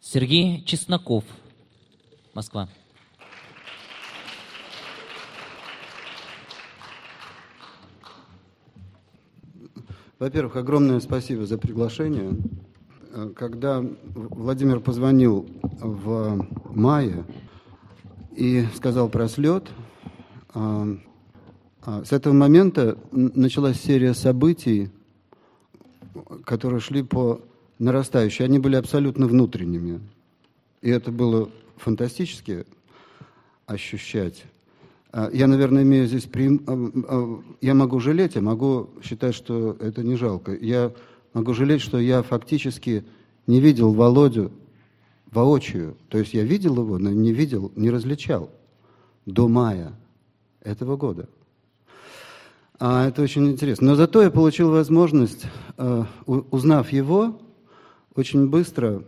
Сергей Чесноков, Москва. Во-первых, огромное спасибо за приглашение. Когда Владимир позвонил в мае и сказал про слет, с этого момента началась серия событий, которые шли по нарастающей. Они были абсолютно внутренними. И это было фантастически ощущать. Я, наверное, имею здесь... Я могу жалеть, я могу считать, что это не жалко. Я могу жалеть, что я фактически не видел Володю воочию. То есть я видел его, но не видел, не различал до мая этого года. Это очень интересно. Но зато я получил возможность, узнав его, очень быстро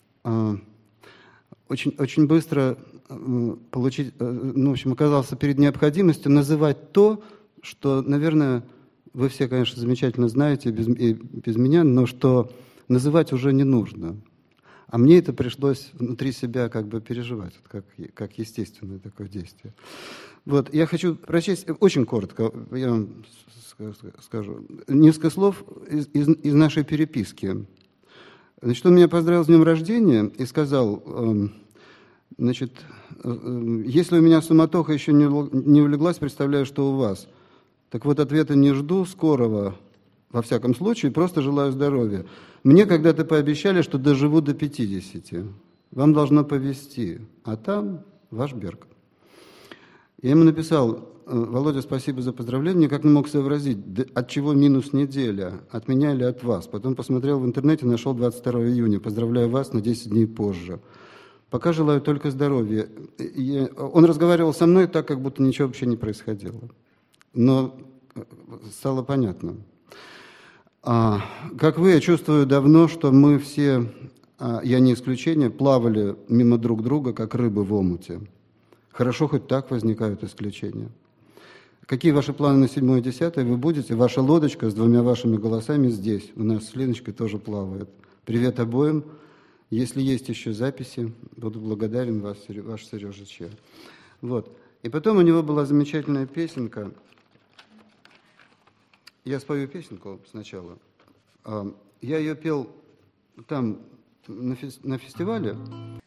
получить, в общем, оказался перед необходимостью называть то, что, наверное, вы все, конечно, замечательно знаете без меня, но что называть уже не нужно. А мне это пришлось внутри себя как бы переживать, как естественное такое действие. Вот, я хочу прочесть очень коротко, я вам скажу, несколько слов из нашей переписки. Значит, он меня поздравил с днем рождения и сказал, значит, если у меня суматоха еще не улеглась, представляю, что у вас. Так вот, ответа не жду, скорого, во всяком случае, просто желаю здоровья. Мне когда-то пообещали, что доживу до 50. Вам должно повезти, а там ваш Берг. Я ему написал: Володя, спасибо за поздравление, никак не мог сообразить, от чего минус неделя, от меня или от вас. Потом посмотрел в интернете, нашел 22 июня, поздравляю вас на 10 дней позже. Пока желаю только здоровья. Он разговаривал со мной так, как будто ничего вообще не происходило. Но стало понятно. Как вы, я чувствую давно, что мы все, я не исключение, плавали мимо друг друга, как рыбы в омуте. Хорошо, хоть так возникают исключения. Какие ваши планы на 7-10? Вы будете? Ваша лодочка с двумя вашими голосами здесь. У нас с Линочкой тоже плавает. Привет обоим. Если есть еще записи, буду благодарен ваш Сережа Че. Вот. И потом у него была замечательная песенка. Я спою песенку сначала. Я ее пел там, на фестивале,